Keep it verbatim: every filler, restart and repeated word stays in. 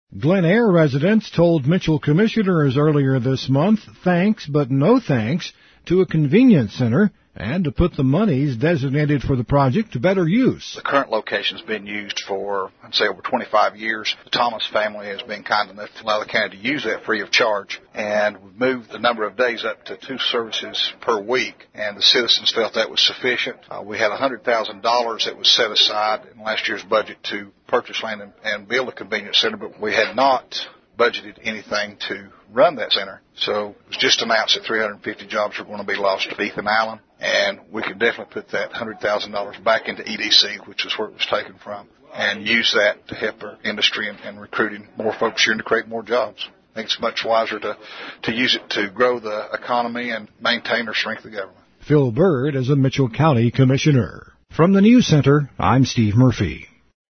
Glen Eyre residents told Mitchell commissioners earlier this month thanks but no thanks to a convenience center and to put the monies designated for the project to better use. The current location has been used for, I'd say, over twenty-five years. The Thomas family has been kind enough to allow the county to use that free of charge, and we've moved the number of days up to two services per week, and the citizens felt that was sufficient. Uh, we had one hundred thousand dollars that was set aside in last year's budget to purchase land and, and build a convenience center, but we had not budgeted anything to run that center. So it was just announced that three hundred fifty jobs were going to be lost to Ethan Allen, and we could definitely put that one hundred thousand dollars back into E D C, which is where it was taken from, and use that to help our industry and, and recruiting more folks here and to create more jobs. I think it's much wiser to, to use it to grow the economy and maintain or strength the government. Phil Bird is a Mitchell County Commissioner. From the News Center, I'm Steve Murphy.